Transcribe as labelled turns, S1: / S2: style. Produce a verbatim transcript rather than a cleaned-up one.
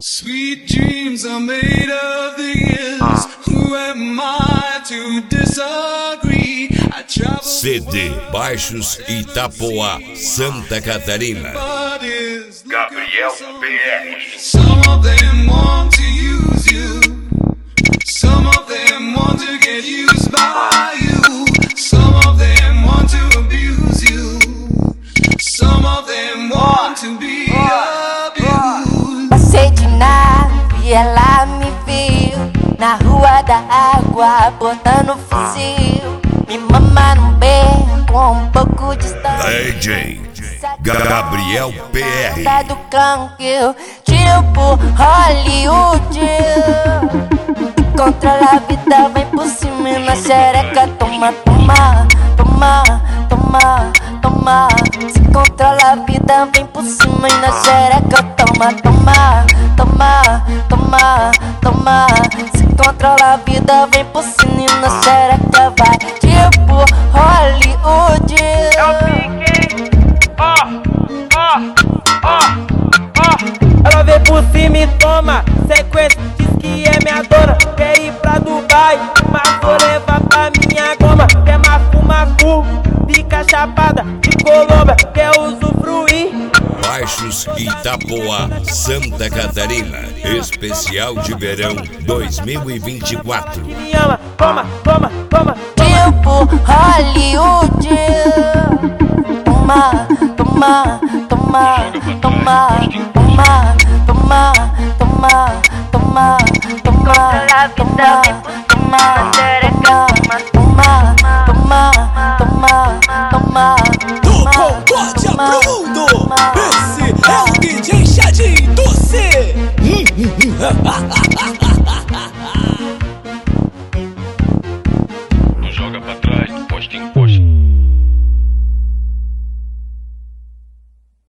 S1: Sweet dreams are made of these. Who am I to disagree? I travel
S2: C D Baixos Itapoá, Santa Catarina.
S3: Gabriel P R.
S1: Some of them want to use you. Some of them want to get used by you. Some of them want to abuse you. Some of them want to be abused.
S4: Passei de nave e ela me viu na rua da água, botando fuzil. Me mama no beco com um pouco de
S2: D J Gabriel P R.
S4: do clã que eu tipo Hollywood. Controla a vida, vem por cima e na xereca. Toma, toma, toma, toma, toma. Se controla a vida, vem por cima e na xereca. Toma, toma, toma, toma, toma. Se controla a vida, vem por cima e na xereca. Vai tipo Hollywood.
S5: Eu fiquei, ó, ó, ó, ó. Ela vem por cima e toma sequência, diz que é minha dona. Quer ir pra Dubai, mas vou levar pra minha goma. Quer mafu, mafu, fica chapada de Colômbia. Quer usufruir
S2: Baixos Itapoá, Santa Catarina. Especial de verão dois mil e vinte e quatro.
S5: que me ama. Toma, toma, toma,
S4: Tipo Hollywood. Toma, toma, toma, toma, toma, toma, toma, toma, toma, toma, toma, toma, toma, toma, toma,
S6: Do Concórdia pro mundo, esse é o D J Chadinho do C.